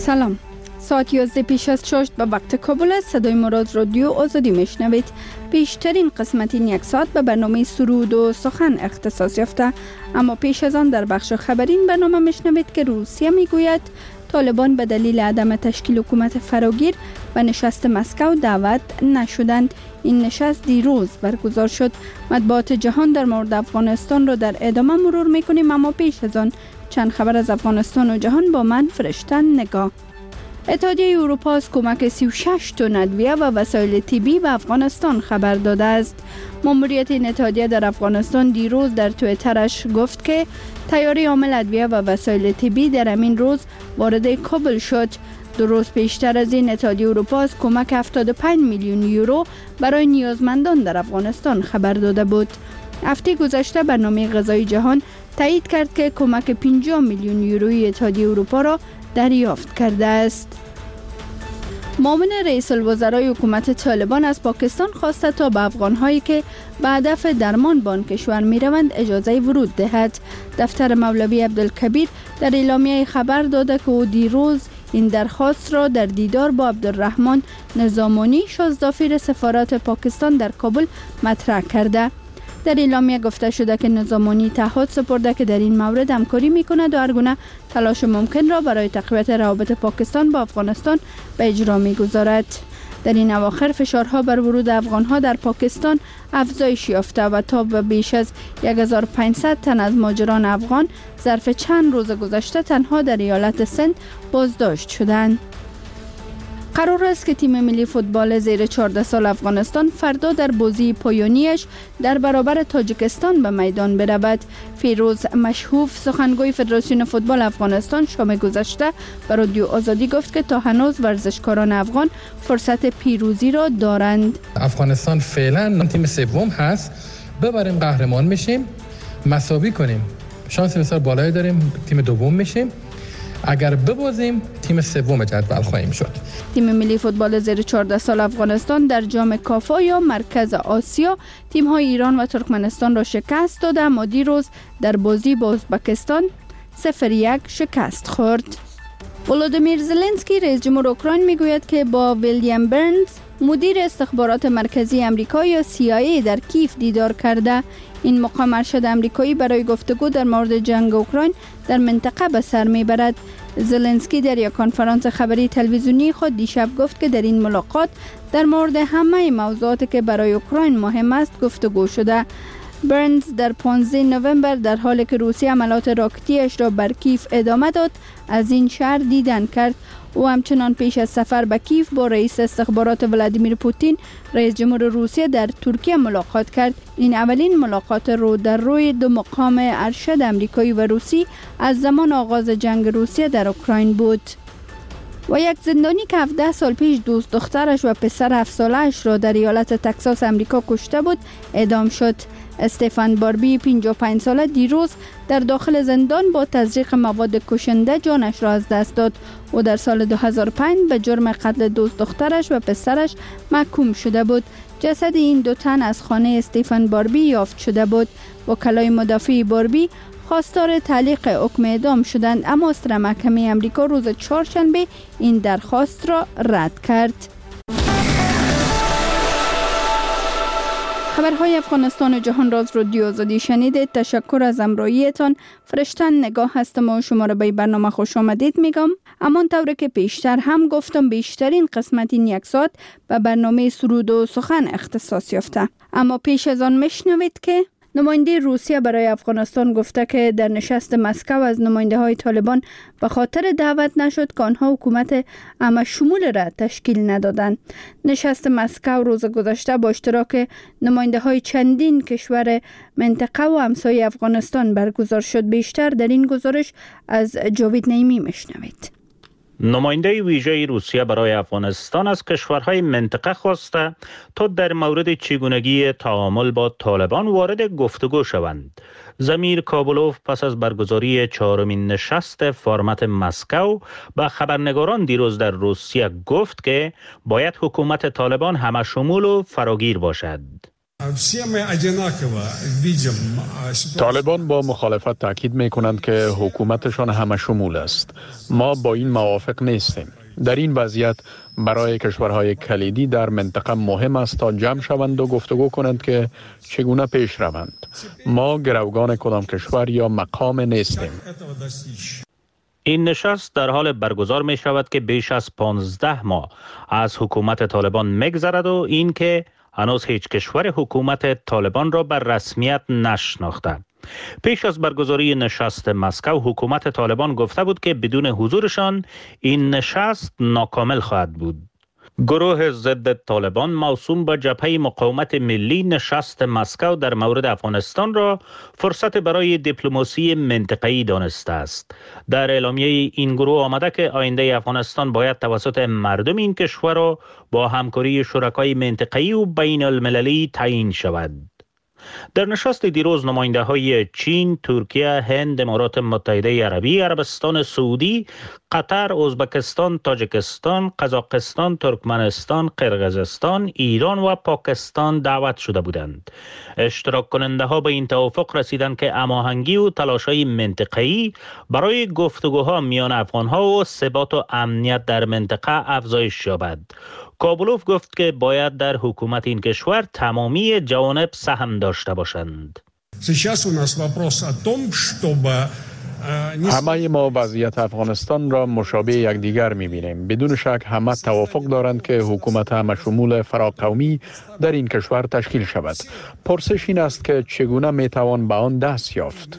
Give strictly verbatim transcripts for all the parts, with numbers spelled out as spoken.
سلام. ساعت یازده پیش از شش به وقت کابل است. صدای مراد رادیو آزادی میشنوید. بیشترین قسمت این یک ساعت به برنامه سرود و سخن اختصاص یافته، اما پیش از آن در بخش خبری این برنامه میشنوید که روسیه میگوید طالبان به دلیل عدم تشکیل حکومت فراگیر به نشست مسکو دعوت نشدند. این نشست دیروز برگزار شد. مطبوعات جهان در مورد افغانستان را در ادامه مرور میکنیم، اما پیش از آن چند خبر از افغانستان و جهان با من فرشته نگاه. اتحادیه اروپا از کمک سی و شش تن ادویه و وسایل طبی به افغانستان خبر داده است. ماموریت این اتحادیه در افغانستان دیروز در توییترش گفت که طیاره حامل ادویه و وسایل طبی در همین روز وارد کابل شد. دو روز پیشتر از این اتحادیه اروپا از کمک هفتاد و پنج میلیون یورو برای نیازمندان در افغانستان خبر داده بود. هفته گذشته برنامه غذایی جهان تایید کرد که کمک پنجاه میلیون یورویی اتحادیه اروپا را دریافت کرده است. معاون رئیس الوزرای حکومت طالبان از پاکستان خواسته تا به افغان‌هایی که به هدف درمان به آن کشور می‌روند اجازه ورود دهد. دفتر مولوی عبدالکبیر در اعلامیه خبر داده که او دیروز این درخواست را در دیدار با عبدالرحمن نظامانی شازدافیر سفارت پاکستان در کابل مطرح کرده. در اعلامیه گفته شده که نظامانی تعهد سپرده که در این مورد همکاری میکند و هر گونه تلاش ممکن را برای تقویت روابط پاکستان با افغانستان به اجرا میگذارد. در این اواخر فشارها بر ورود افغانها در پاکستان افزایش یافته و تا به بیش از هزار و پانصد تن از مهاجران افغان ظرف چند روز گذشته تنها در ایالت سند بازداشت شدند. قرار است که تیم ملی فوتبال زیر چهارده سال افغانستان فردا در بازی پایانیش در برابر تاجیکستان به میدان برود. فیروز مشهوف سخنگوی فدراسیون فوتبال افغانستان شام گذشته به رادیو آزادی گفت که تا هنوز ورزشکاران افغان فرصت پیروزی را دارند. افغانستان فعلا تیم سوم هست، ببریم قهرمان میشیم، مساوی کنیم شانس بسیار بالایی داریم تیم دوم میشیم، اگر ببازیم تیم سوم جدول خواهیم شد. تیم ملی فوتبال زیر چهارده سال افغانستان در جام کافا یا مرکز آسیا تیم‌های ایران و ترکمنستان را شکست داده، اما دیروز در بازی با ازبکستان صفر یک شکست خورد. ولودیمیر زلنسکی رئیس جمهور اوکراین میگوید که با ویلیام برنز مدیر استخبارات مرکزی امریکا یا سی آی ای در کیف دیدار کرده. این مقام ارشد امریکایی برای گفتگو در مورد جنگ اوکراین در منطقه به سر میبرد. زلنسکی در یک کنفرانس خبری تلویزیونی خود دیشب گفت که در این ملاقات در مورد همه موضوعاتی که برای اوکراین مهم است گفتگو شده. برنز در پانزده نوامبر در حالی که روسیه عملات راکتیش را بر کیف ادامه داد از این شهر دیدن کرد. او همچنان پیش از سفر به کیف با رئیس استخبارات ولادیمیر پوتین رئیس جمهور روسیه در ترکیه ملاقات کرد. این اولین ملاقات رو در روی دو مقام ارشد امریکایی و روسی از زمان آغاز جنگ روسیه در اوکراین بود. و یک زندانی که هفده سال پیش دوست دخترش و پسر هفت سالش را در ایالت تگزاس امریکا کشته بود اعدام شد. استفان باربی پنجاه و پنج ساله دیروز در داخل زندان با تزریق مواد کشنده جانش را از دست داد. او در سال دو هزار و پنج به جرم قتل دوست دخترش و پسرش محکوم شده بود. جسد این دو تن از خانه استفان باربی یافت شده بود. وکلای مدافع باربی خواستار تعلیق حکم اعدام شدند، اما استر محکمه امریکا روز چهارشنبه این درخواست را رد کرد. خبرهای افغانستان و جهان راز رادیو آزادی شنیدید. تشکر از همراهیتان. فرشته نگاه هستم و شما را به برنامه خوش آمدید میگم. امان طوری که پیشتر هم گفتم بیشترین قسمت این یک ساعت به برنامه سرود و سخن اختصاص یافته، اما پیش از آن میشنوید که نماینده روسیه برای افغانستان گفته که در نشست مسکو از نماینده های طالبان به خاطر دعوت نشد که آنها حکومت همه شمول را تشکیل ندادند. نشست مسکو روز گذشته با اشتراک نماینده های چندین کشور منطقه و همسایه افغانستان برگزار شد. بیشتر در این گزارش از جاوید نعیمی میشنوید. نماینده ویژه روسیه برای افغانستان از کشورهای منطقه خواسته تا در مورد چگونگی تعامل با طالبان وارد گفتگو شوند. زمیر کابلوف پس از برگزاری چهارمین نشست فرمت مسکو به خبرنگاران دیروز در روسیه گفت که باید حکومت طالبان همه شمول و فراگیر باشد. طالبان با مخالفت تاکید می کنند که حکومتشان همه شمول است. ما با این موافق نیستیم. در این وضعیت برای کشورهای کلیدی در منطقه مهم است تا جمع شوند و گفتگو کنند که چگونه پیش روند. ما گروگان کدام کشور یا مقام نیستیم. این نشست در حال برگزار می شود که بیش از پانزده ماه از حکومت طالبان می‌گذرد و این که هنوز هیچ کشور حکومت طالبان را بر رسمیت نشناخته. پیش از برگزاری نشست مسکو حکومت طالبان گفته بود که بدون حضورشان این نشست ناکامل خواهد بود. گروه ضد طالبان موسوم به جبهه مقاومت ملی نشست مسکو در مورد افغانستان را فرصت برای دیپلماسی منطقه‌ای دانسته است. در اعلامیه این گروه آمده که آینده افغانستان باید توسط مردم این کشور را با همکاری شرکای منطقه‌ای و بین المللی تعیین شود. در نشست دیروز نماینده های چین، ترکیه، هند، امارات متحده عربی، عربستان سعودی، قطر، ازبکستان، تاجیکستان، قزاقستان، ترکمنستان، قرقیزستان، ایران و پاکستان دعوت شده بودند. اشتراک کننده ها به این توافق رسیدند که هماهنگی و تلاش‌های منطقه‌ای برای گفتگوها میان افغان‌ها و ثبات و امنیت در منطقه افزایش یابد. کابلوف گفت که باید در حکومت این کشور تمامی جوانب سهم داشته باشند. همه ما وضعیت افغانستان را مشابه یکدیگر می‌بینیم. بدون شک همه توافق دارند که حکومت همه شمول فراقومی در این کشور تشکیل شود. پرسش این است که چگونه میتوان به آن دست یافت؟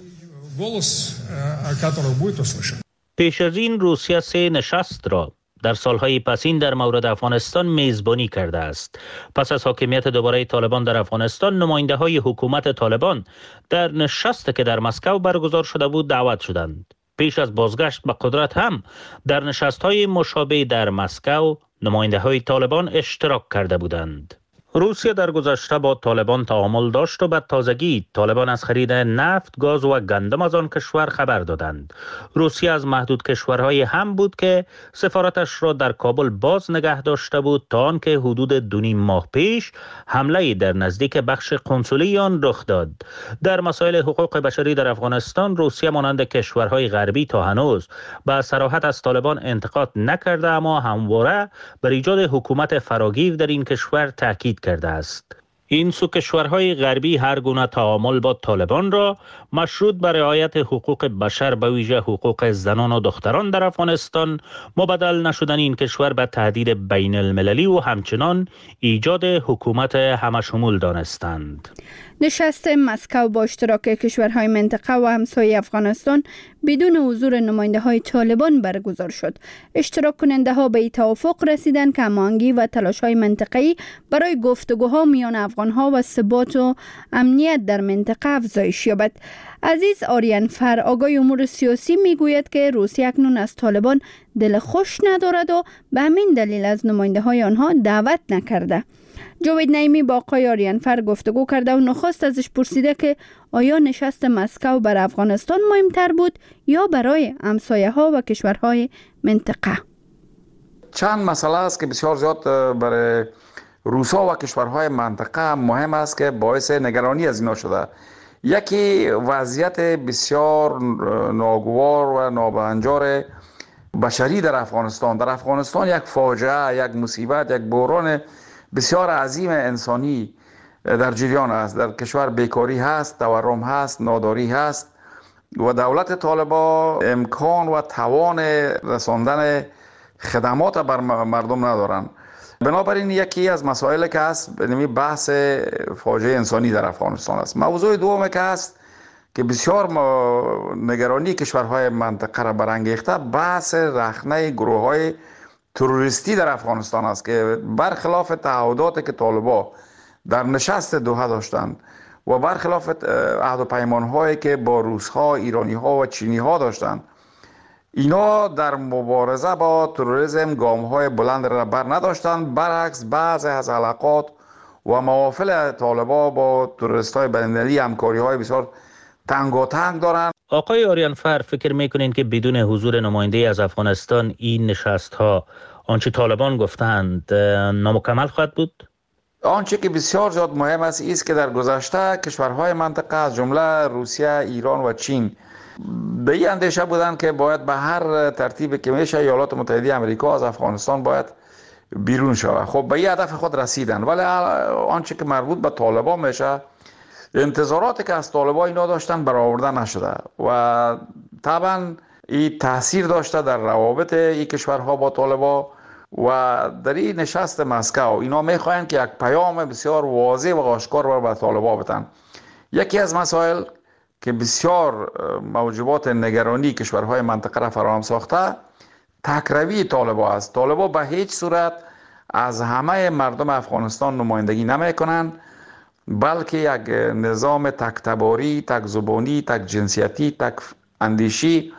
پیش از این روسیه سه نشست را در سالهای پسین در مورد افغانستان میزبانی کرده است. پس از حاکمیت دوباره طالبان در افغانستان، نماینده های حکومت طالبان در نشست که در مسکو برگزار شده بود دعوت شدند. پیش از بازگشت به قدرت هم در نشست های مشابه در مسکو نماینده های طالبان اشتراک کرده بودند. روسیه در گذشته با طالبان تعامل داشت و به تازگی طالبان از خرید نفت، گاز و گندم از آن کشور خبر دادند. روسیه از محدود کشورهای هم بود که سفارتش را در کابل باز نگه داشته بود تا آنکه حدود دو نیم ماه پیش حمله در نزدیک بخش قنسولی آن رخ داد. در مسائل حقوق بشری در افغانستان روسیه مانند کشورهای غربی تا هنوز به صراحت از طالبان انتقاد نکرده، اما همواره بر ایجاد حکومت فراگیر در این کشور تاکید کرده است. این سو کشورهای غربی هر گونه تعامل با طالبان را مشروط بر رعایت حقوق بشر به ویژه حقوق زنان و دختران در افغانستان، مبدل نشدن این کشور به تهدید بین المللی و همچنان ایجاد حکومت همشمول دانستند. نشست مسکو با اشتراک کشورهای منطقه و همسایه افغانستان بدون حضور نماینده های طالبان برگزار شد. اشتراک کننده ها به توافق رسیدند که هماهنگی و تلاش های منطقه‌ای برای گفتگوها میان افغان ها و ثبات و امنیت در منطقه افزایش یابد. عزیز آریان فر، آگاه امور سیاسی، میگوید که روسیه اکنون از طالبان دل خوش ندارد و به همین دلیل از نماینده های آنها دعوت نکرده. جاوید نعیمی با آقای آریان فر گفتگو کرده و نخست ازش پرسیده که آیا نشست مسکو بر افغانستان مهمتر بود یا برای همسایه ها و کشورهای منطقه؟ چند مسئله است که بسیار زیاد برای روسا و کشورهای منطقه مهم است که باعث نگرانی از اینا شده. یکی وضعیت بسیار ناگوار و نابهنجار بشری در افغانستان. در افغانستان یک فاجعه، یک مصیبت، یک بحران بسیار عظیم انسانی در جریان است. در کشور بیکاری هست، تورم هست، ناداری هست و دولت طالبان امکان و توان رساندن خدمات بر مردم ندارند. بنابراین یکی از مسائل که هست یعنی بحث فاجعه انسانی در افغانستان است. موضوع دوم که هست که بسیار نگرانی کشورهای منطقه را برانگیخته، بحث رخنه گروه‌های تروریستی در افغانستان است که برخلاف تعهداتی که طالبان در نشست دوحه داشتند و برخلاف عهد و پیمان‌هایی که با روس‌ها، ایرانی‌ها و چینی‌ها داشتند، اینا در مبارزه با تروریسم گام‌های بلند را بر نداشتند. برعکس بعضی از علاقات و موافل طالبان با تروریست‌های بین‌المللی همکاری‌های بسیار تنگاتنگ دارند. آقای آریان فر، فکر میکنین که بدون حضور نماینده از افغانستان این نشست ها آنچه طالبان گفتند نامکمل خواهد بود؟ آنچه که بسیار زیاد مهم است است که در گذشته کشورهای منطقه از جمله روسیه، ایران و چین به این اندیشه بودند که باید به هر ترتیبی که میشه ایالات متحده آمریکا از افغانستان باید بیرون شود. خب به این هدف خود رسیدن، ولی آنچه که مربوط به طالبان میشه، انتظاراتی که از طالبان اینا داشتن برآورده نشده و طبعا این تاثیر داشته در روابط این کشورها با طالبان و در این نشست مسکو اینا میخواهند که یک پیام بسیار واضح و آشکار به طالبان بدن. یکی از مسائل که بسیار موجبات نگرانی کشورهای منطقه را فراهم ساخته تکروی طالبان است. طالبان به هیچ صورت از همه مردم افغانستان نمایندگی نمی کنند، بلکه یک نظام تک تباری، تک زبانی، تک جنسیتی، تک اندیشی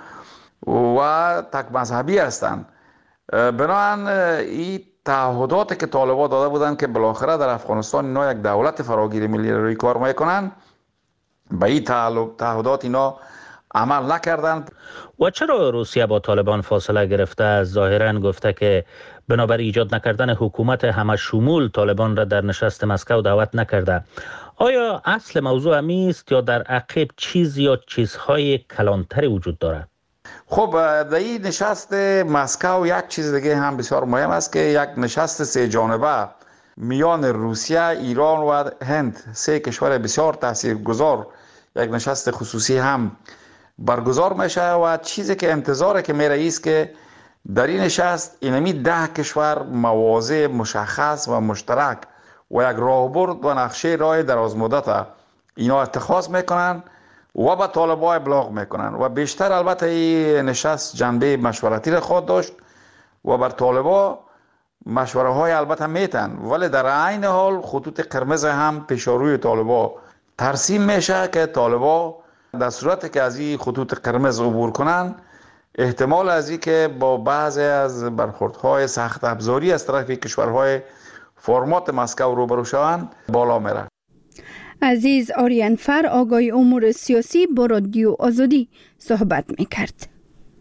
و تک مذهبی هستند. بنابراین این تعهداتی که طالبان داده بودند که بالاخره در افغانستان اینا یک دولت فراگیر ملی روی کار میکنند، به این تعهدات اینا عمل نکردند. و چرا روسیه با طالبان فاصله گرفته؟ ظاهرا گفته که بنابر ایجاد نکردن حکومت همه شمول طالبان را در نشست مسکو دعوت نکرده. آیا اصل موضوع همی است یا در عقب چیز یا چیزهای کلانتری وجود دارد؟ خب در این نشست مسکو یک چیز دیگه هم بسیار مهم است که یک نشست سه جانبه میان روسیه، ایران و هند، سه کشور بسیار تاثیرگذار، یک نشست خصوصی هم برگزار میشه و چیزی که انتظاره که میره است که در این نشست اینمی ده کشور مواضع مشخص و مشترک و یک راهبرد و نقشه راه دراز مدت اینا اتخاذ میکنن و به طالبان ابلاغ میکنن و بیشتر البته این نشست جنبه مشورتی را خود داشت و بر طالبان مشوره های البته میتن، ولی در عین حال خطوط قرمز هم پیش روی طالبان ترسیم میشه که طالبان در صورتی که از این خطوط قرمز عبور کنن احتمال از این که با بعضی از برخوردهای سخت ابزاری از طرف کشورهای فرمات مسکو روبرو شوند بالا میره. عزیز آریانفر آگاه امور سیاسی با رادیو آزادی صحبت میکرد.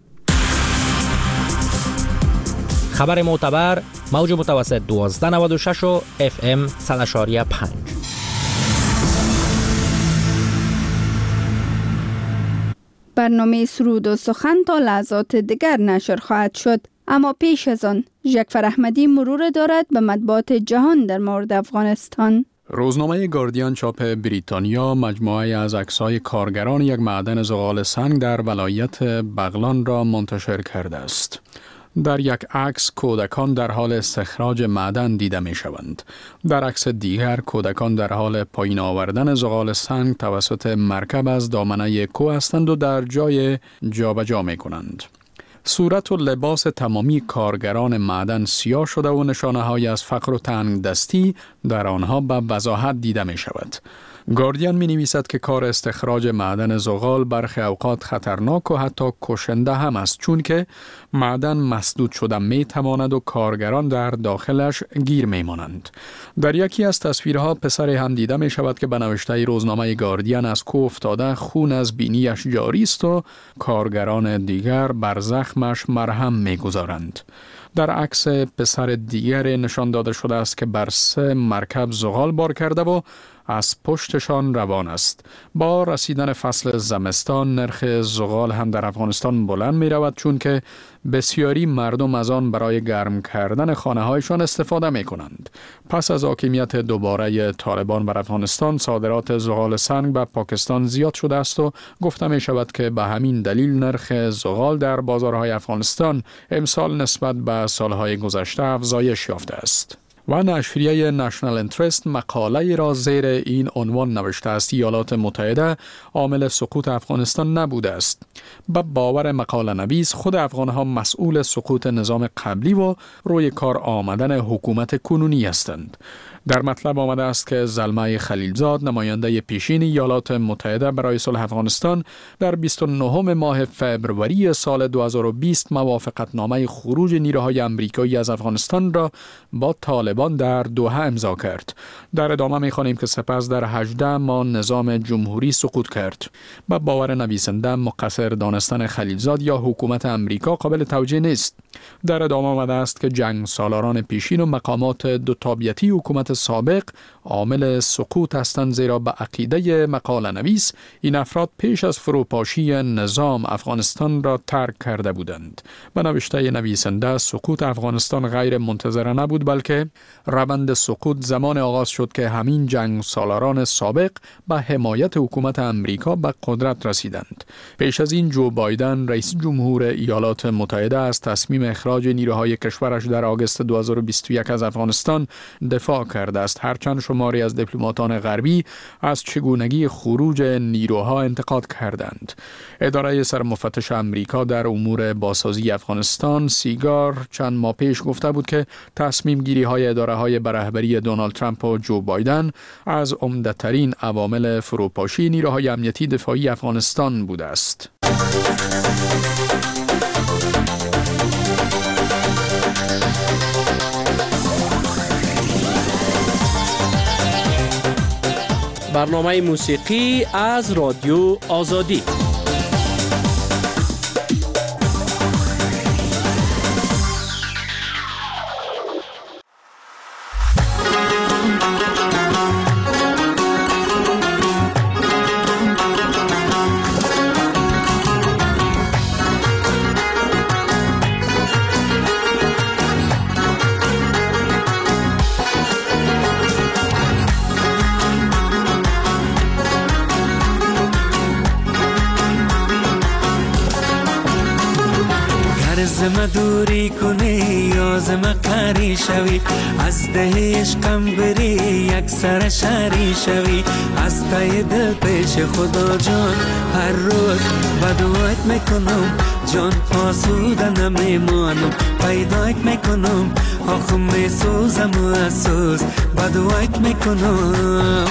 خبر معتبر موج متوسط دوازده نود و شش و اف ام صد و شش و پنج. برنامه سرود و سخن تا لحظات دیگر نشر خواهد شد، اما پیش از آن ژکفر احمدی مرور دارد به مطبوعات جهان در مورد افغانستان. روزنامه گاردین چاپ بریتانیا مجموعه از عکس‌های کارگران یک معدن زغال سنگ در ولایت بغلان را منتشر کرده است. در یک عکس کودکان در حال استخراج معدن دیده می شوند. در عکس دیگر کودکان در حال پایین آوردن زغال سنگ توسط مرکب از دامنه کوه هستند و در جای جابجا می کنند. صورت و لباس تمامی کارگران معدن سیاه شده و نشانه های از فقر و تنگ دستی در آنها به وضاحت دیده می شود. گاردین می نویسد که کار استخراج معدن زغال برخی اوقات خطرناک و حتی کشنده هم است، چون که معدن مسدود شده می تواند و کارگران در داخلش گیر می مانند. در یکی از تصویرها پسری هم دیده می شود که به نوشته روزنامه گاردین از کوه افتاده خون از بینیش جاری است و کارگران دیگر بر زخمش مرهم می گذارند. در عکس پسر دیگر نشان داده شده است که بر سه مرکب زغال بار کرده و از پشتشان روان است. با رسیدن فصل زمستان نرخ زغال هم در افغانستان بلند می رود، چون که بسیاری مردم از آن برای گرم کردن خانه هایشان استفاده می کنند. پس از حاکمیت دوباره طالبان بر افغانستان صادرات زغال سنگ به پاکستان زیاد شده است و گفته می شود که به همین دلیل نرخ زغال در بازارهای افغانستان امسال نسبت به سالهای گذشته افزایش یافته است. و نشریه نشنال انترست مقاله را زیر این عنوان نوشته است: ایالات متحده عامل سقوط افغانستان نبوده است. به باور مقاله نویس خود افغانها مسئول سقوط نظام قبلی و روی کار آمدن حکومت کنونی هستند. در مطلب آمده است که زلمه خلیلزاد نماینده پیشین ایالات متحده برای صلح افغانستان در بیست و نهم ماه فوریه سال دو هزار و بیست موافقتنامه خروج نیروهای آمریکایی از افغانستان را با طالبان در دوحه امضا کرد. در ادامه می‌خوانیم که سپس در هجده ماه نظام جمهوری سقوط کرد. با باور نویسنده مقصر دانستن خلیلزاد یا حکومت آمریکا قابل توجیه نیست. در ادامه آمده است که جنگ سالاران پیشین و مقامات دو تابعیتی حکومت سابق عامل سقوط هستند، زیرا به عقیده مقاله نویس این افراد پیش از فروپاشی نظام افغانستان را ترک کرده بودند. به نوشته نویسنده سقوط افغانستان غیر منتظره نبود، بلکه روند سقوط زمان آغاز شد که همین جنگ سالاران سابق به حمایت حکومت امریکا به قدرت رسیدند. پیش از این جو بایدن رئیس جمهور ایالات متحده از تصمیم اخراج نیروهای کشورش در آگوست دو هزار و بیست و یک از افغانستان دفاع کرده است، هرچند شماری از دیپلماتان غربی از چگونگی خروج نیروها انتقاد کردند. اداره سرمفتش امریکا در امور بازسازی افغانستان سیگار چند ماه پیش گفته بود که تصمیم گیری های اداره های برهبری دونالد ترامپ و جو بایدن از عمده‌ترین عوامل فروپاشی نیروهای امنیتی دفاعی افغانستان بوده است. برنامه موسیقی از رادیو آزادی. زم دوری کنی یا زم قری شوی، از ده عشقم بری یک سر شری شوی، از تای دل پیش خدا جان هر روز بدوایت میکنم، جان آسوده نمیمانم، پیدایت میکنم، آخم میسوزم و اسوز بدوایت میکنم.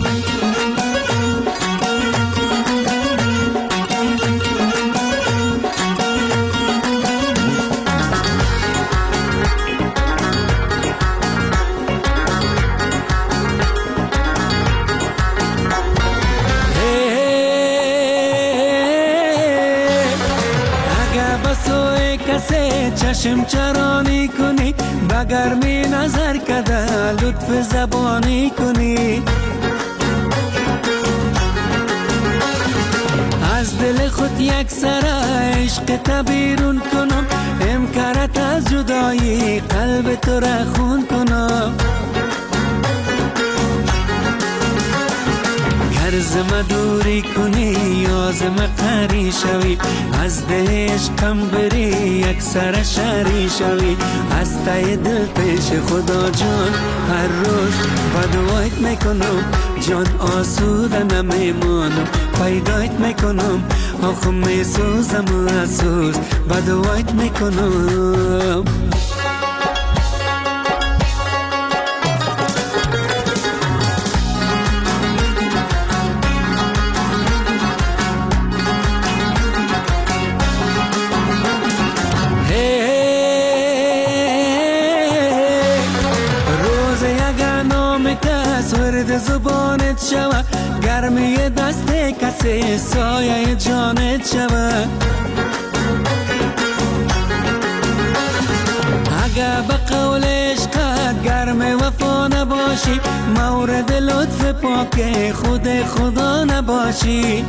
چشم چرانی کنی، بگرمی نظر کده لطف زبانی کنی، از دل خود یک سر عشق تبیرون کنم، امکارت از جدایی قلب تو را خون کنم. گر زم دوری کنی یا زم قری شوی، از ده عشقم بری یک سر شری شوی، از تای دل پیش خدا جان هر روز بدوایت میکنم، جان آسوده نمیمانم، پیدایت میکنم، آخم میسوزم و اسوز بدوایت میکنم. زبانت شوه، گرمی دست کسی سایه جانت شوه، اگه به قول عشقت گرم وفا نباشی، مورد لطف پاک خود خدا نباشی.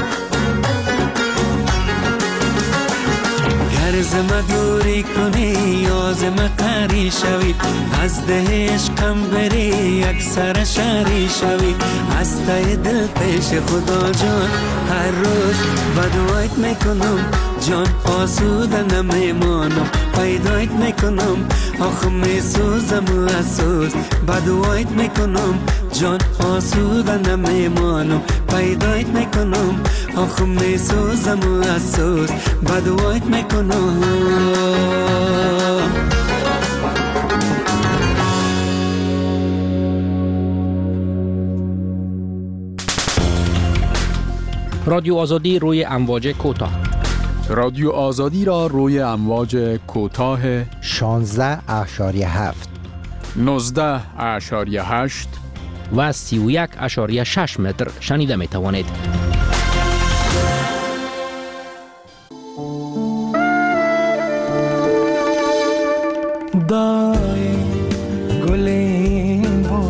گر زم دوری کنی یا زم قری شوی، از ده عشقم بری یک سر شری شوی، از تای دل پیش خدا جان هر روز بدوایت میکنم، جان آسوده نمیمانم، پیدایت میکنم، آخم میسوزم و اسوز بدوایت میکنم، جان آسوده نمیمانم، پیدایت میکنم، آخم میسوزم و اسوز بدوایت میکنم. رادیو آزادی روی امواج کوتاه. رادیو آزادی را روی امواج کوتاه شانزده اشاریه هفت، نوزده اشاریه هشت و سی و یک اشاریه شش متر شنیده می توانید. دای گلین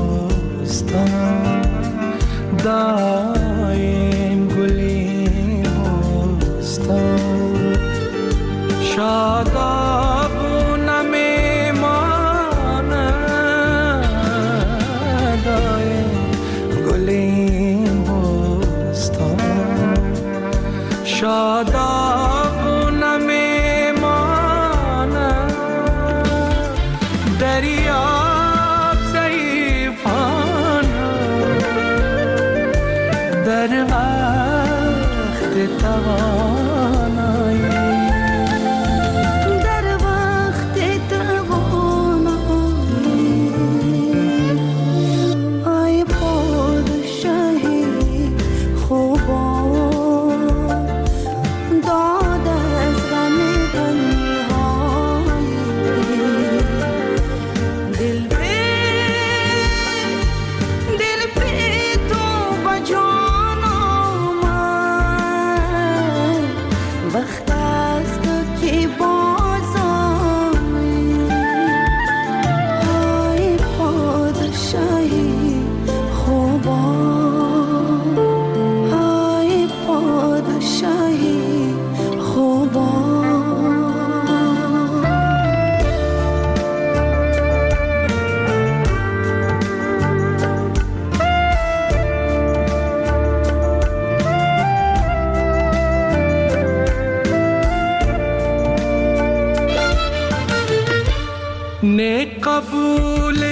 داغ نمیماند دریاب ضعیفانه در وقت توانایی در وقت توانایی ای پادشاهی خوبان داد از غم تنهایی دل به دل به تو بجان آمد وقت است که باز آیی ای پادشاهی خوبان ای پادشاهی خوبان نه قبول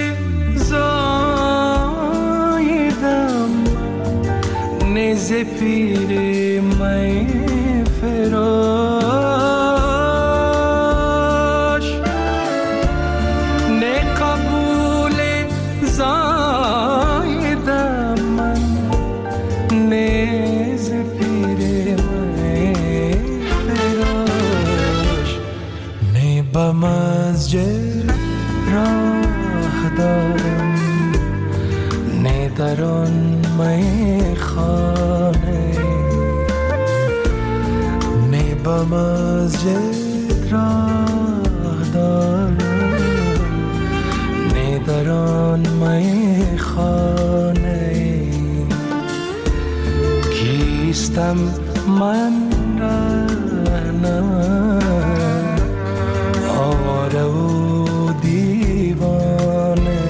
زایدم نه ز پیر می فراش نه قبول زایدم من نه ز پیر می فراش نه به مسجد راه دارم نه در آن میخانه نه به مسجد راه دارم نه در آن میخانه کیستم من رهنم آواره و دیوانه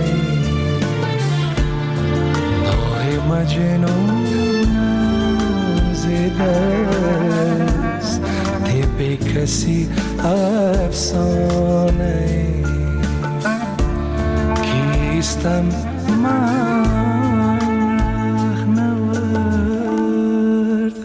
نوع مجنون زده است طب کسی افسانه کیستم من رهنورد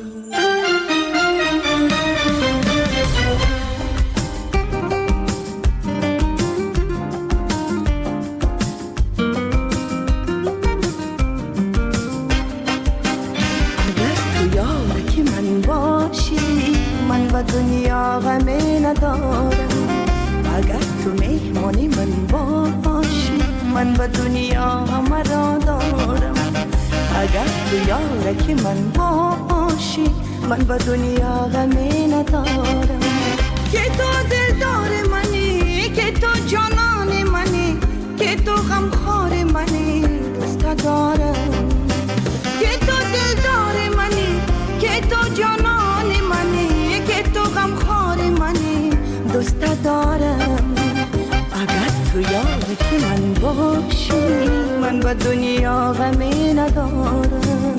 و دنیا غمی ندارم اگر تو مهمانی من باشی من و دنیا غم را دارم اگر تو یارک من باشی من و دنیا غمی ندارم که تو دلدار منی که تو جانان منی که تو غمخوار منی دوست دارم که تو دلدار منی که تو جانان منی که تو غمخوار منی دوست دارم اگر تو یارک من باشی من با دنیا غمی ندارم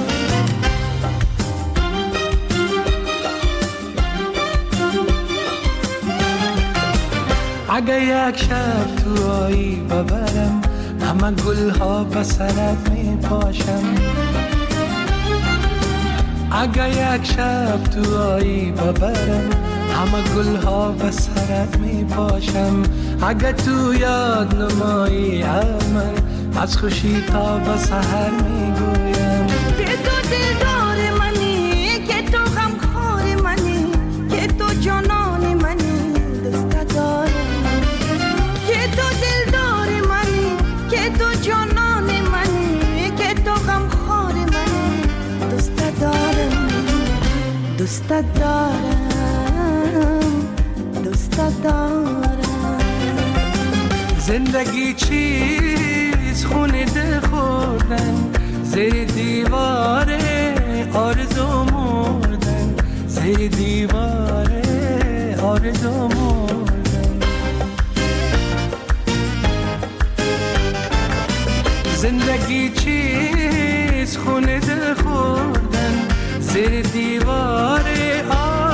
اگه یک شب تو آیی ببرم همه گلها به سرت می پاشم اگه یک شب تو آیی ببرم همه گلها به سرت می پاشم اگه تو یاد نمایی من از خوشی تا به سحر می گویم که تو دلدار منی که تو غمخوار منی که تو جانان منی دوست دارم که تو دلدار منی که تو جانان منی که تو غمخوار منی دوست دارم دوست دارم دوست دارم زندگی چیز خونه دل خوردن زیر دیوار آرزو مردن زیر دیوار آرزو مردن زندگی چیز خونه دل خوردن زیر دیوار آرزو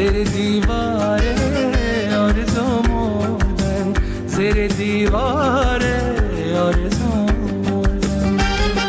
زیر دیواره آرزو مردن، زیر دیواره آرزو مردن.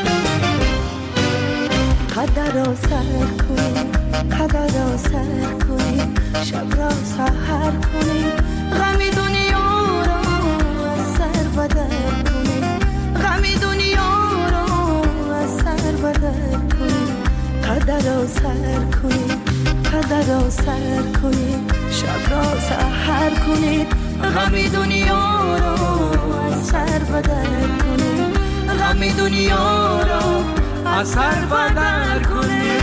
قدر را سر کنیم، قدر را سر کنیم، شب را سحر کنیم، غم دنیا را از سر بدر کنیم، غم دنیا را از سر بدر کنیم. قدر را سر کنیم، قدر را سر کنیم، شب را سحر کنیم، غم دنیا را از سر بدر کنیم، غم دنیا را از سر بدر کنیم.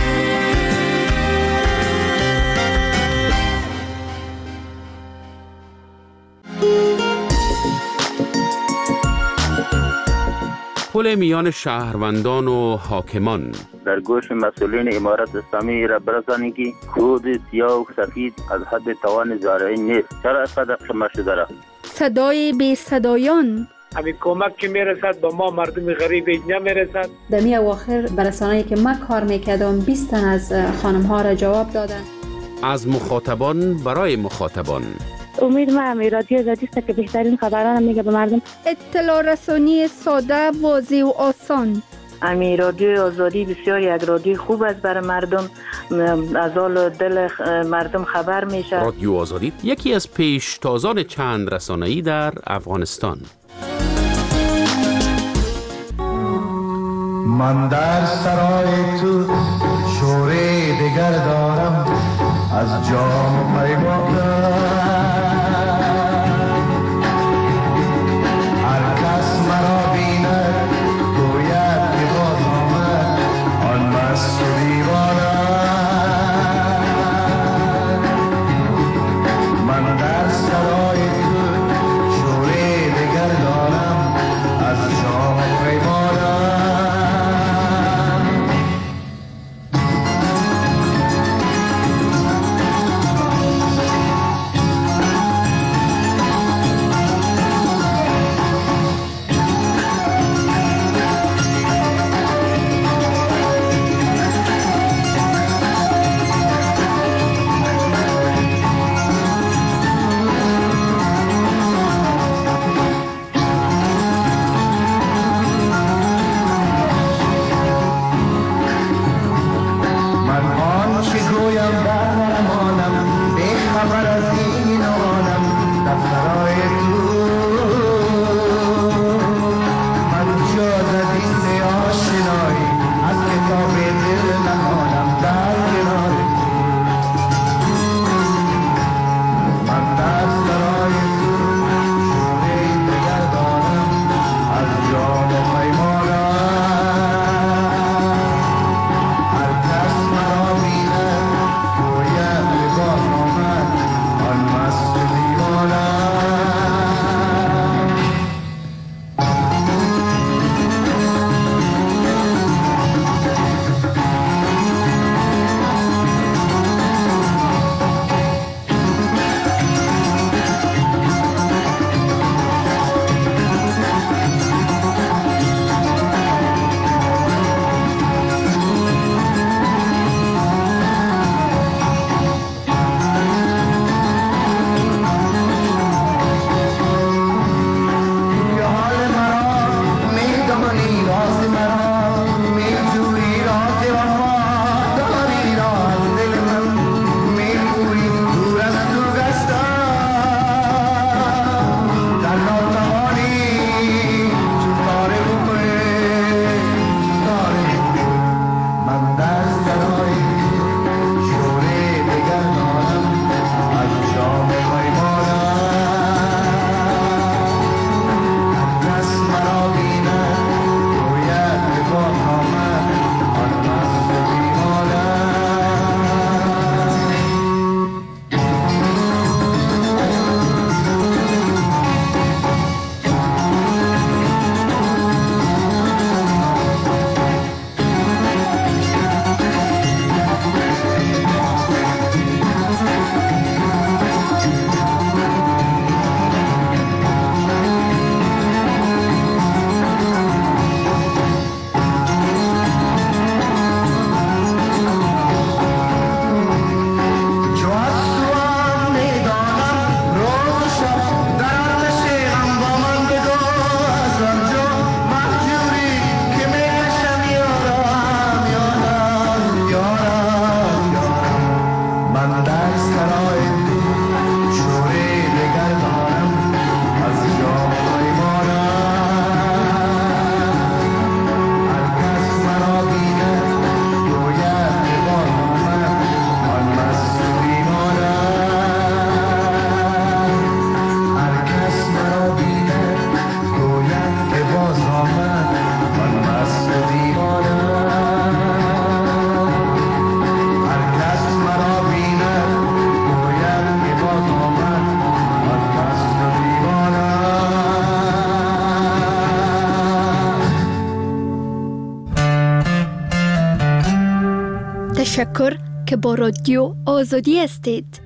پل میان شهروندان و حاکمان. در گوش مسئولین امارت اسلامی را برسانید که خود سیاه و سفید از حد توان زارعی نیست. چرا اصلا شما شده را؟ صدای بی صدایان. همین کمک که میرسد با ما مردم غریب اینجا میرسد. در می اواخر برسانه‌ای که من کار میکردم بیست تن از خانم ها را جواب دادن. از مخاطبان برای مخاطبان. امید ما هم رادیو آزادی است که بهترین خبران میگه به مردم. اطلاع رسانی ساده، واضح و آسان. امی رادیو آزادی بسیار یک رادیو خوب است برای مردم، از حال دل مردم خبر میشه. رادیو آزادی یکی از پیشتازان چند رسانه‌ای در افغانستان. من در سرای تو شوری دیگر دارم، از جام پیمان هر کس مرا بیند گوید که باز آمد آن مست و دیوانه. من در سرای تو شوری دیگر دارم، از جام پیمانه. تشکر که با رادیو آزادی هستید.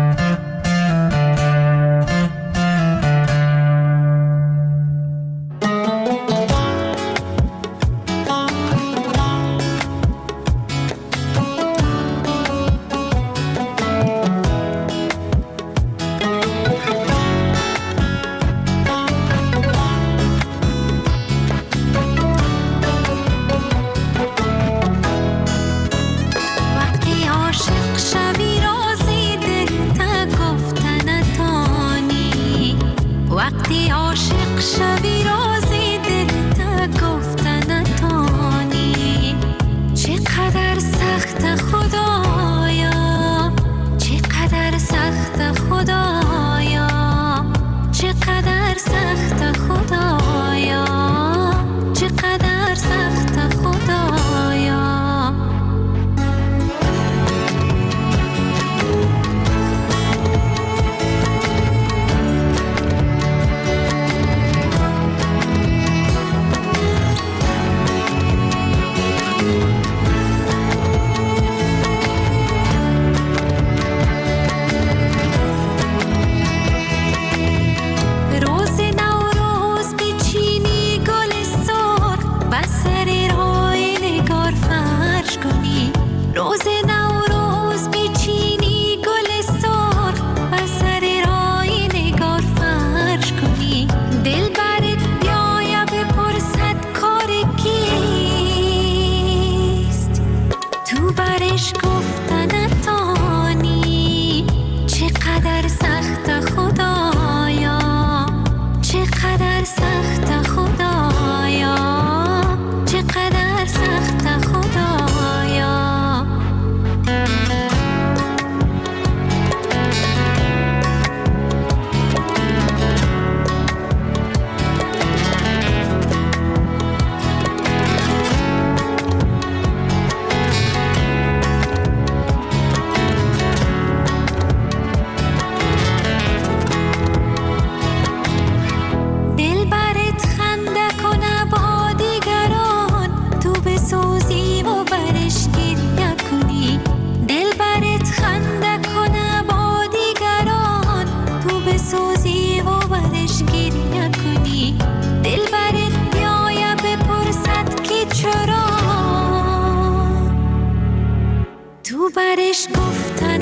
برش گفتن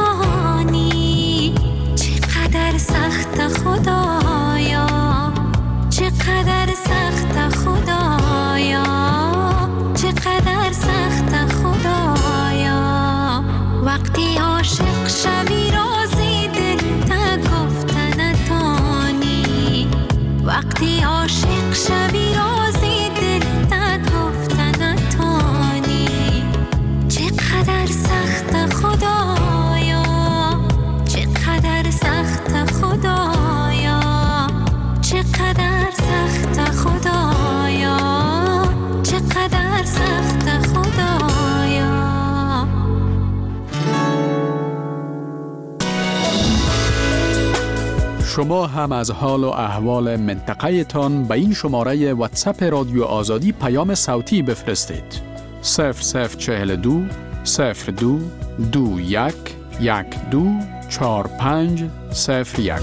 نتانی چقدر سخت خدایا، چقدر سخت خدایا، چقدر سخت خدایا. وقتی عاشق شوی رازی دل تا گفتن نتانی، وقتی عاشق شوی رازی دل تا گفتن نتانی. چقدر سخت خدایا، چقدر سخت خدایا، چقدر سخت خدایا، چقدر سخت خدایا. شما هم از حال و احوال منطقه تان به این شماره واتساپ رادیو آزادی پیام صوتی بفرستید. صفر صفر چهل دو صفر دو دو یک یک دو چار پنج صفر یک.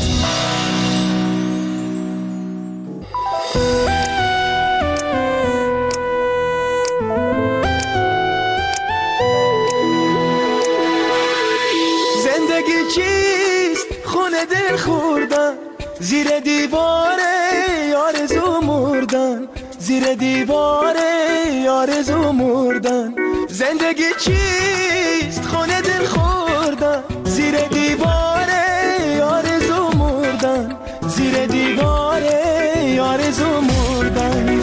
زندگی چیست؟ خونه دل خوردن، زیر دیوار آرزو مردن، زیر دیوار آرزو مردن. زندگی چیست؟ خونه دل خوردن، زیر دیوار آرزو مردن، زیر دیوار آرزو مردن.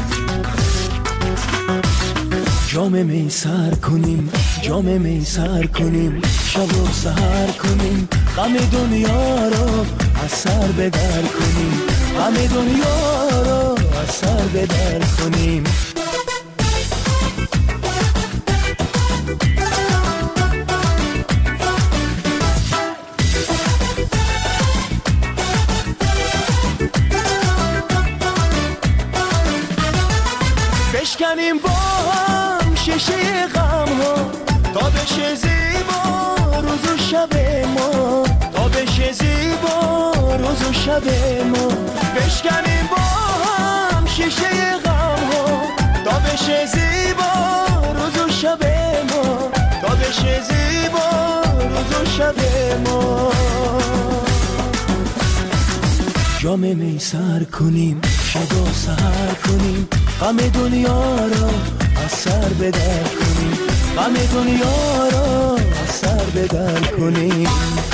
جام می سر کنیم، جام می سر کنیم، شب و سحر کنیم، غم دنیا رو از سر بدر کنیم، غم دنیا رو از سر بدر کنیم. بشکنیم با هم شیشه غم ها، تا بشه زیبا روز و شب ما، تا بشه زیبا روز و شب ما، بشکنیم با هم شیشه غم ها، تا بشه زیبا روز و شب ما، تا بشه زیبا روز و شب ما. جام می سر کنیم، شب و سحر کنیم، غم دنیا را از سر به در کنیم، غم دنیا را از سر به در کنیم.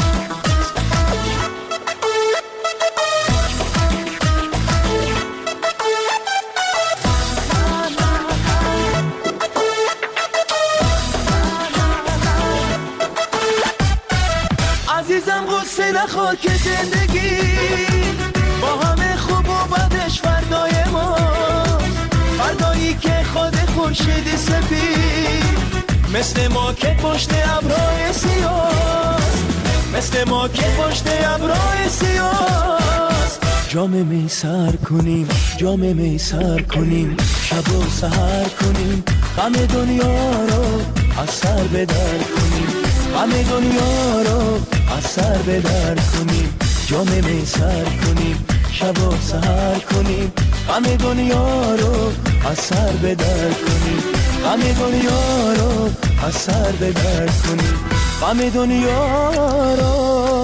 عزیزم غصه نخور که زندگی با همه خوب و بدش فردای ما، فردایی که خود خورشید سپید مثل ما که پشت ابرهای سیاست، مثل ما که پشت ابرهای سیاست. جام می سر کنیم، جام می سر کنیم، شب و سحر کنیم، غم دنیا رو از سر به در کنیم، غم دنیا رو از سر به در کنیم. جام می سر کنیم، شب و سحر کنیم، غم دنیا رو از سر به در کنیم، غم دنیا رو از سر به در کنیم، غم دنیا رو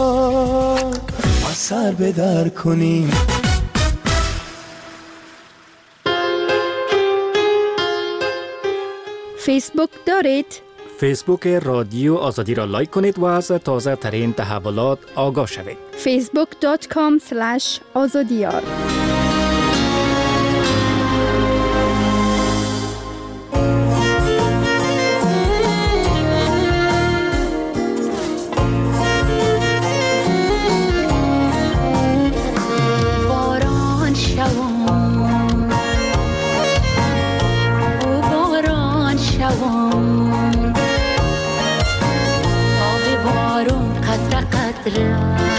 از سر به در کنیم. فیسبوک دارید؟ فیسبوک رادیو آزادی را لایک کنید و از تازه ترین تحولات آگاه شوید. فیسبوک دات کام اسلش آزادیار. باران شوم، او باران شوم، آب بارون قطره قطره،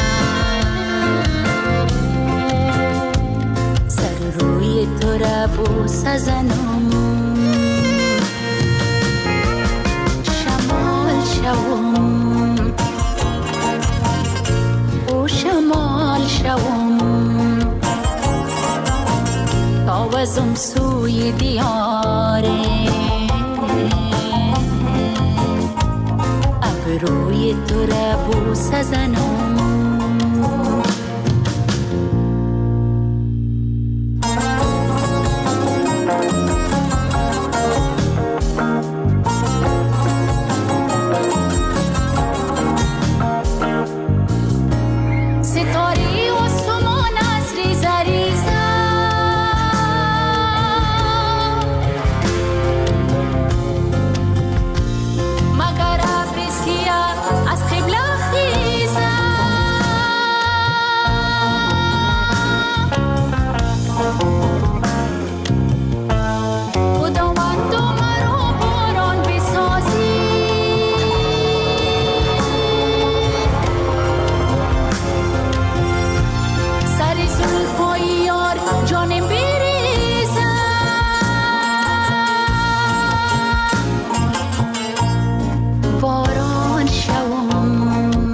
سر روی تو را بوس زنم، شمال شوم، او شمال شوم، تاوزم سوی دیاره، ابروی تو را بوس زنم. ستاره و سمان از ریزه ریزه، مگر ابر سیاه از قبله خیزه، خداوند مرا باران بسازی، سر زلفای یار جانم بریزه، باران شوم،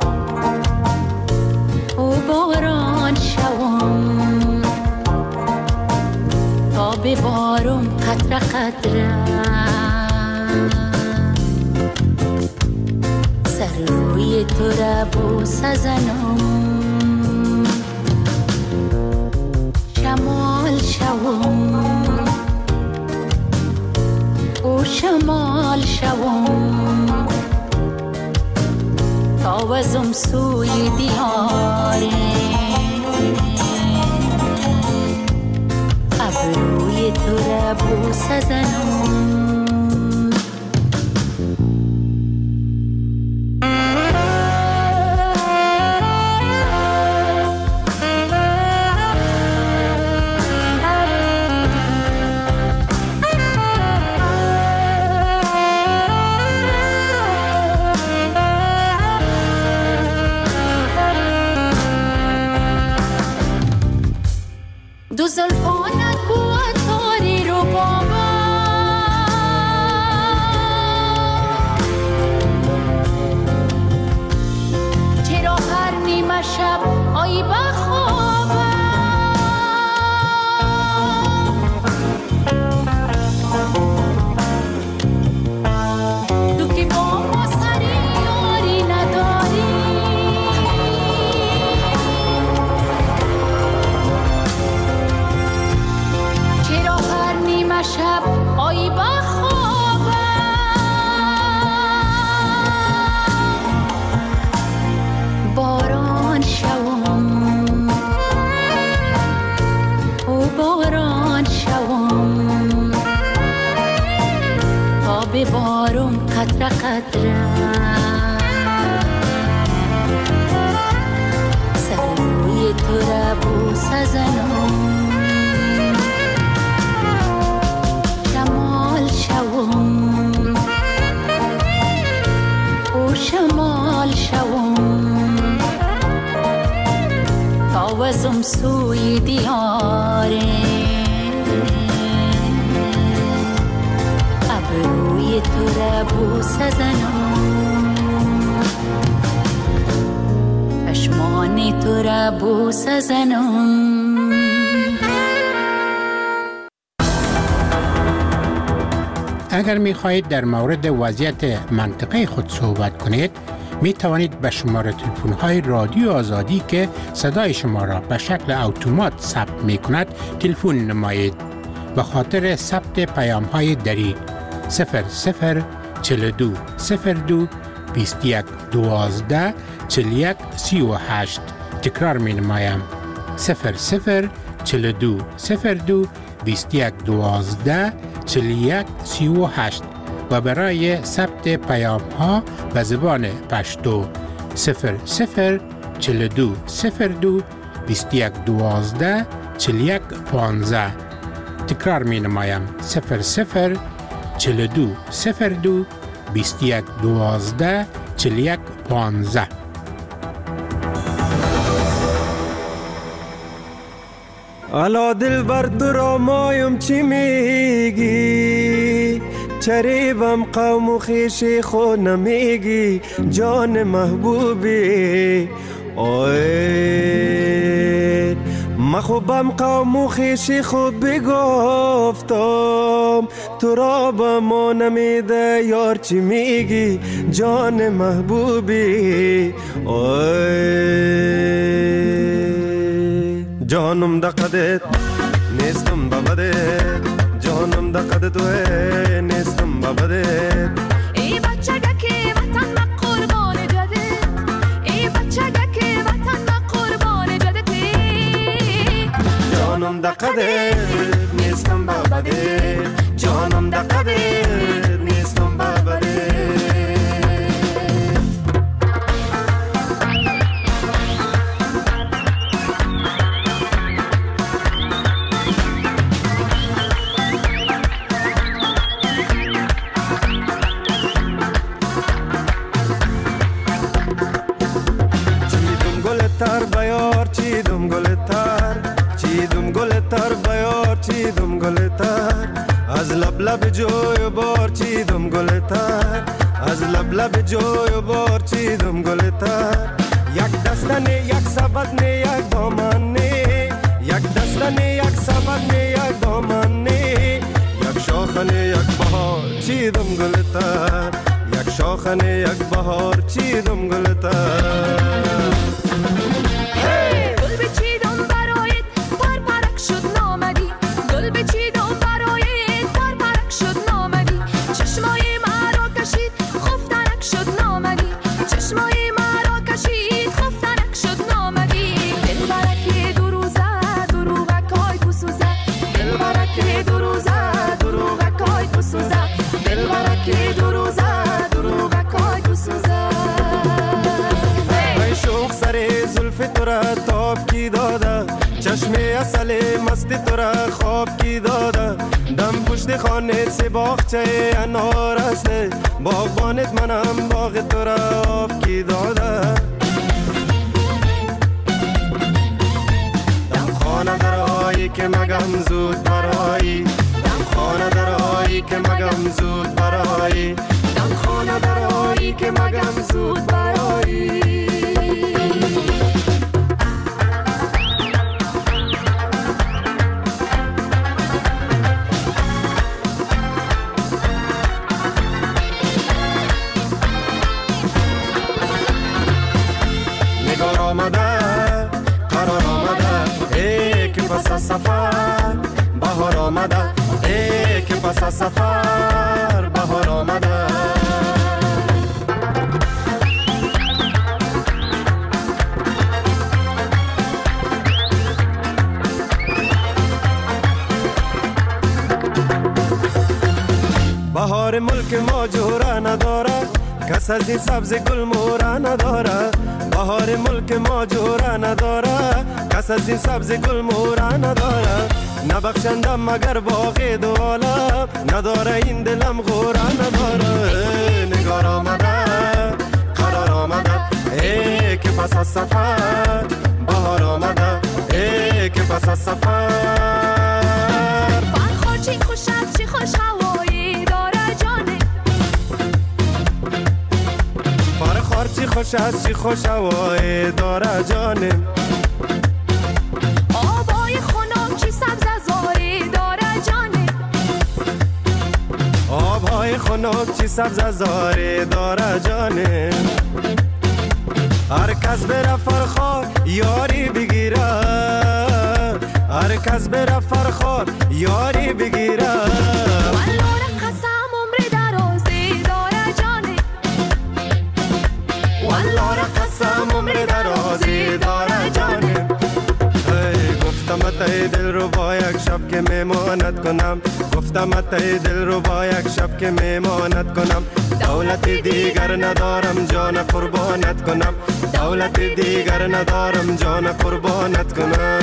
او باران شوم، تا به بارم قطره قطره، سر روی تو را بوس زنم، شمال شوم، او شمال شوم، تاوزم سوی دیاره، ابروی تو را بوس زنم. دو زلفانت بود تاری رو بابا، ببارم قطره قطره سر روی تو را بوسه زنم شمال شوم او شمال شوم تاوزم سوی دیاره ابروی تو را بوسه زنم چشمان تو را بوسه زنم. اگر می خواهید در مورد وضعیت منطقه خود صحبت کنید می توانید به شماره تلفن های رادیو آزادی که صدای شما را به شکل اتومات ثبت می کند تلفن نمایید. به خاطر ثبت پیام های دری صفر صفر چهل و دو صفر دو بیست و یک دوازده چهل و یک سی و هشت تکرار می نمایم صفر صفر چهل و دو صفر دو بیست و یک دوازده چهل و یک سی و هشت و برای ثبت پیام ها به زبان پشتو صفر صفر چهل و دو صفر دو بیست و یک دوازده چهل و یک پانزده تکرار می نمایم صفر صفر چهل و دو صفر دو بیست و یک دوازده چهل و یک پانزده. الا دل بر درا مایم چی میگی چریبم قوم و خیشی خود نمیگی جان محبوبی اوه مخوبم قوم و خیشی خود بگفتم تو را با ما نمیده یار چی میگی جان محبوبی اوه جانم دقدت نیستم ببدت جانم دقدت توه نیستم ببدت ای بچگه که وطن ما قربان جدت ای بچگه که وطن ما قربان جدتی جانم دقدت نیستم ببدت جانم دقدت نیستم ببدت چیدم گلتر چیدم گلتر بیار چیدم گلتر از لب لب جوی بار چیدم گلتر از لب لب جوی بار چیدم گلتر یک دستنه یک سبدنه یک دامنه یک دستنه یک سبدنه یک دامنه یک شاخنه یک بهار چیدم گلتر یک شاخنه یک بهار چیدم گلتر تاب کی داده چشم اصل مست تو را خواب کی داده دم پشت خانه سی باغچه انار است باغبانت منم باغ تو را آب کی داده دم خانه درایی که مگم زود برایی دم خانه درایی که مگم زود برایی دم خانه درایی که مگم زود برایی سفر بهار آمده ای که پس سفر بهار آمده بهار ملک ما جوره نداره، کس از این سبز گل موره نداره. بهار ملک ما جوره نداره، کس از این سبز گل موره نداره. نبخشندم مگر باقی دو عالم، نداره این دلم غوره نداره. نگار آمده قرار آمده، ای که پس از سفر بهار آمده، ای که پس از سفر. فرخار چی خوش از چی خوش هوایی داره جانه، فرخار چی خوش از چی خوش هوایی داره جانه. آبای خنک چی سبز زاری داره جانه، آبهای خنک چی سبز زاری داره جانه. هر کس بره فرخار یاری بگیره، هر کس بره فرخار یاری بگیره. والله قسم عمر درازی داره جانه، والله قسم عمر درازی داره جانه. گفتم اتای دل رو با یک شب که میمانت کنم، گفتم اتای دل رو با یک شب که میمانت کنم. دولت دیگر ندارم جان قربانت کنم، دولت دیگر ندارم جان قربانت کنم.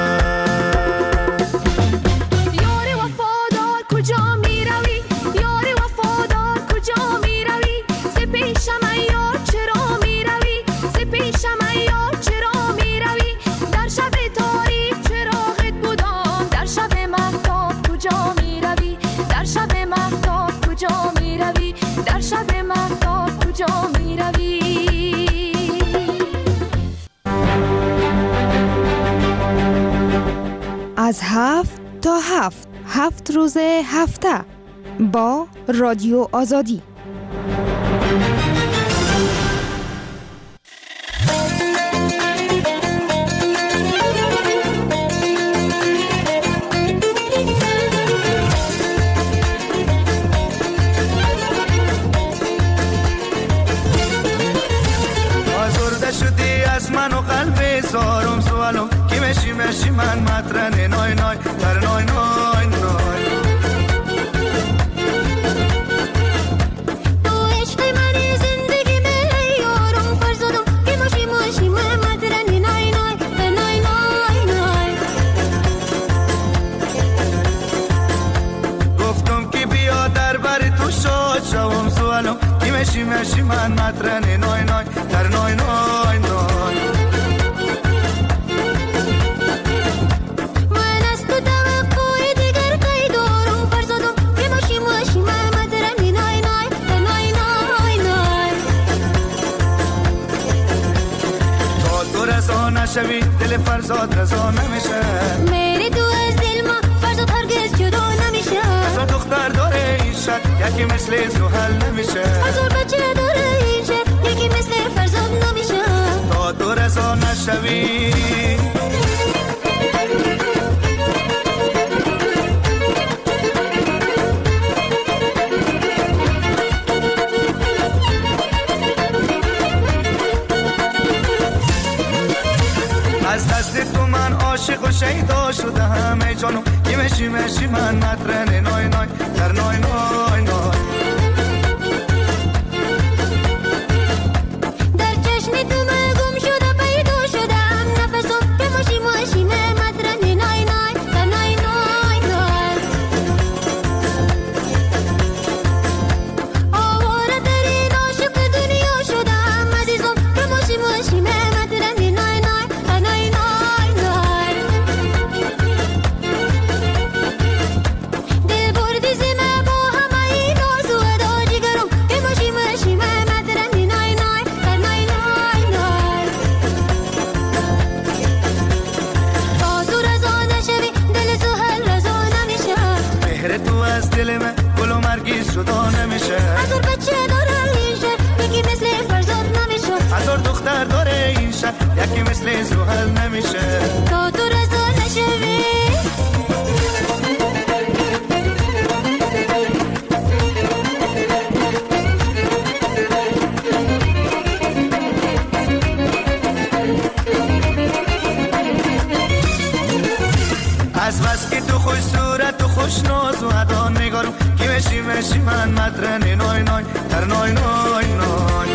یار وفادار کجا می روی، یار وفادار کجا می روی. ز پیشم ای یار چرا می روی، ز پیشم ای یار چرا می روی. در شب تاریک چراغت بودم، در شب مهتاب کجا می روی، در شب مهتاب کجا می روی، در شب مهتاب کجا می روی. از هفت تا هفت هفت روز هفته با رادیو آزادی. آزرده شدی از من و قلب زارم سوالم کی مشی مشی من مطرنه نای نای در نای نای نای. تو عشق منی زندگی می یارم فرزادم کی مشی مشی من مطرنه نای نای در نای نای نای. گفتم که بیا در بر تو شاد شوم سوالم کی مشی مشی من مطرنه نای نای در نای نای نای. نشوی دل فرزاد رضا نمیشه، میری تو از دل ما فرزاد هرگز جدا نمیشه. هزار دختر داره این شد یکی مثل زحل نمیشه، هزار بچه داره این شد یکی مثل فرزاد نمیشه. تا تو رضا نشوی از دست تو من عاشق و شیدا شده همه جانو کی مشی مشی من مطرنه نای نای در نای نای نای. در چشم تو من گم شده پیدا شدم نفسم که مشی مشی من مطرنه نای نای در نای نای نای. آواره در این عاشق دنیا شدم عزیزم که مشی مشی من مطرنه نای نای در نای نای نای. دل بردی زمه با همه این آرزو ادا جگرم که مشی مشی من مطرنه نای نای در نای نای نای. تا تو رضا نشوی دل سهل رضا نمیشه، مهر تو از دل من گل و مرگی شدا نمیشه. هزار بچه داره این شهر یکی مثل فرزاد نمیشه، هزار دختر داره این شهر یکی مثل زحل نمیشه. تا تو رضا نشوی از بس که تو خوش صورت و خوش ناز و ادا نگارم کی مشی مشی من مدرن نوی نوی در نوی نوی نوی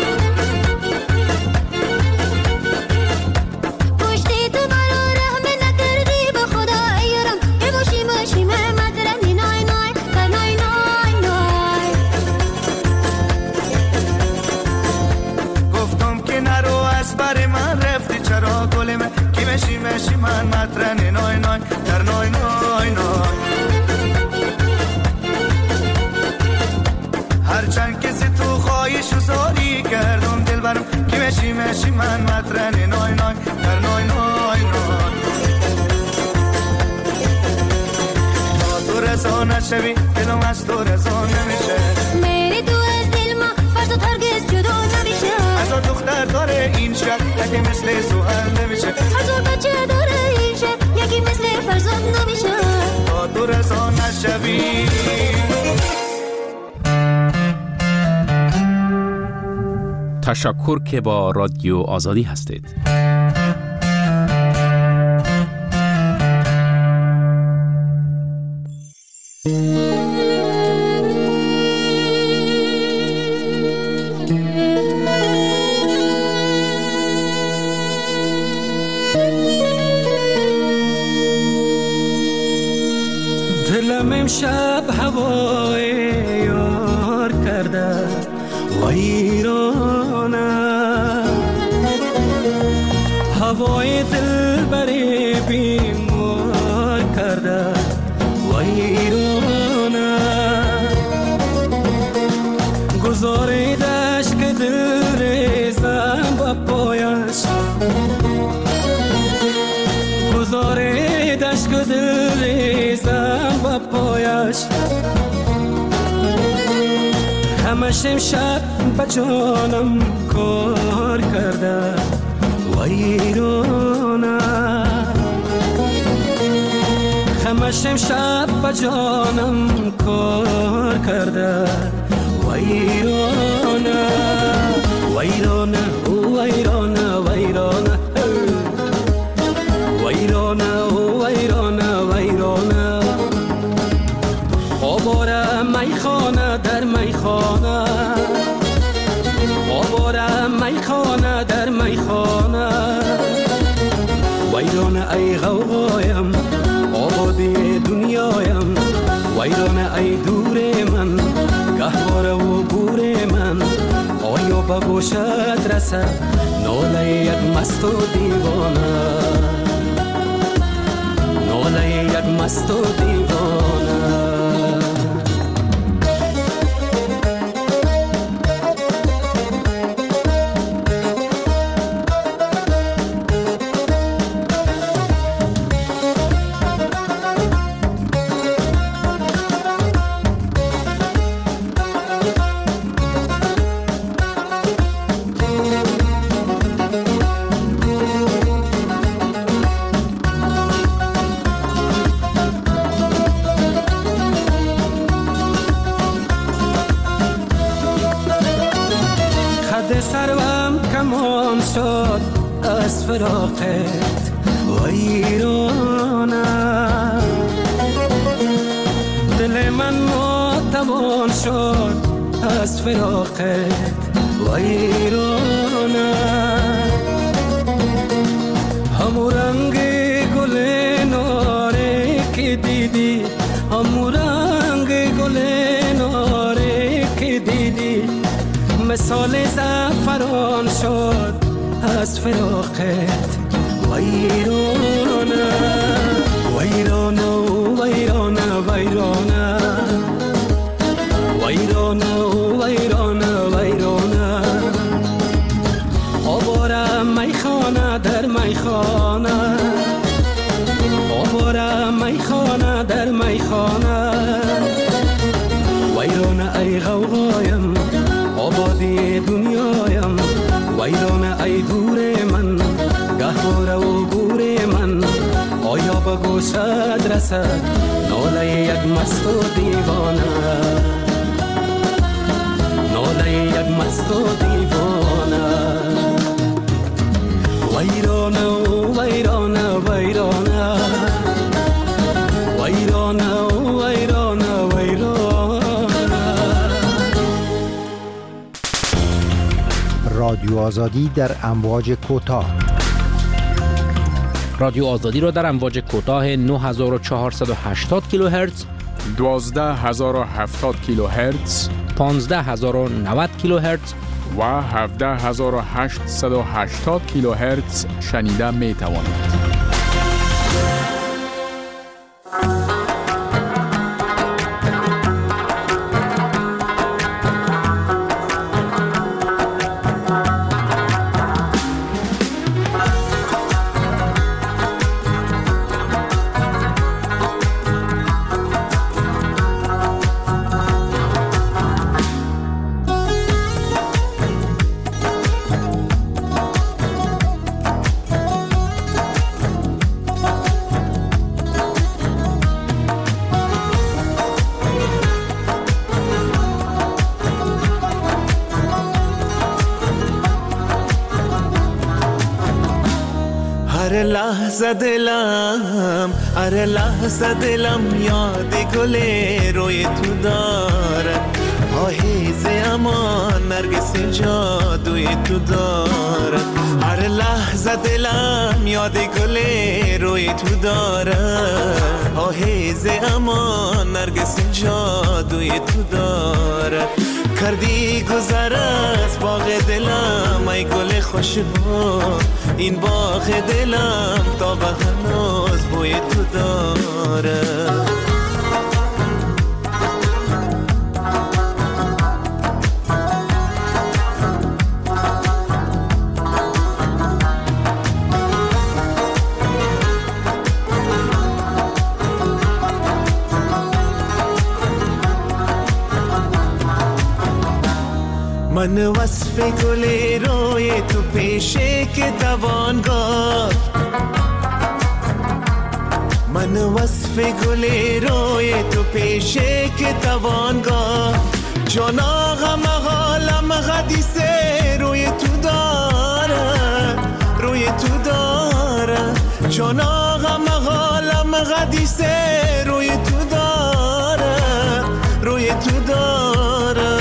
پشتی تو مرا رحم نکردی به خدا ایرم ای مشی مشی من مدرن نوی نوی در نوی نوی نوی گفتم که نرو از بر من رفتی چرا گل من کی مشی مشی من مدرن نوی نوی در نوی نوی نوی هرچند کسی تو خواهیش و زاری کردم دل برم کی مشی مشی من مدرن نوی نوی در نوی نوی نوی تا تو رسا نشوی دلم از تو رسا نمیشه میری تو از دل ما فرزاد هرگز جدا نمیشه هزار دختر داره این شهر یکی مثل سوهل نمیشه هزار بچه داره این شهر یکی مثل فرزاد نمیشه تا تو رسا نشوی. تشکر که با رادیو آزادی هستید. دلم امشب هوای یار کرده ویرانه هوای دل بری بیمار کرده ویرانه گذاریدش که دل ریزم با پایش گذاریدش که دل ریزم با پایش همش امشب با جانم کار کرده ویرانه همش امشب با جانم کار کرده ویرانه ویرانه ویرانه ویرانه ویرانه ویرانه ویرانه آواره میخانه در میخانه آواره میخانه در میخانه ویرانه ای غوغایم آبادی دنیایم ویرانه ای دور من گهواره و گور من آیا با گوشت رسد ناله یک مست و دیوانه ناله یک مست و دیوانه سروم کمان شد از فراقت ویرانه دل من ناتوان شد از فراقت ویرانه همو رنگ گل ناره که دیدی همو رنگ گل ناره که دیدی مثال زعفران شد از فراقت ویرانه ویرانه ویرانه ویرانه ویرانه ویرانه ویرانه آواره میخانه در میخانه آواره میخانه در میخانه ویرانه ای غوغایم آبادی دنیایم ویرانه ای دور من گهواره و گور من آیا به گوشت رسد ناله یک مست و دیوانه ناله یک مست و دیوانه ویرانه ویرانه ویرانه ویرانه ویرانه ویرانه رادیو آزادی در امواج کوتاه. رادیو آزادی را در امواج کوتاه نه هزار و چهارصد و هشتاد کیلوهرتز، دوازده هزار و هفتاد کیلوهرتز، پانزده هزار و نود کیلوهرتز و هفده هزار و هشتصد و هشتاد کیلوهرتز شنیده می توانید. هر لحظه دلم هر لحظه دلم یاد گل روی تو دارد، آهیز اما نرگس جادوی تو دارد. هر لحظه دلم یاد گل روی تو دارد، آهیز اما نرگس جادوی تو دارد. کردی گذر از باغ دلم ای گل خوشبو، این باغ دلم تا به هنوز بوی تو داره. من وصف گل روی تو پیشه که دوان گفت، من وصف گل روی تو پیشه که توان گفت. جان آقا مقالم حدیثه روی تو داره، روی تو داره. جان آقا مقالم حدیثه روی تو داره، روی تو داره.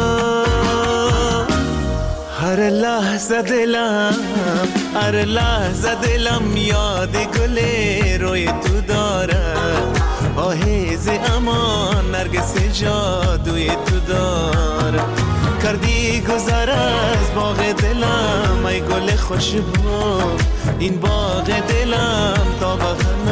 هر لحظه دلم هر لحظه دلم یاد گل روی تو داره، آهیز اما نرگس جادوی تو داره. کردی گذر از باغ دلم ای گل خوشبو، این باغ دلم تا به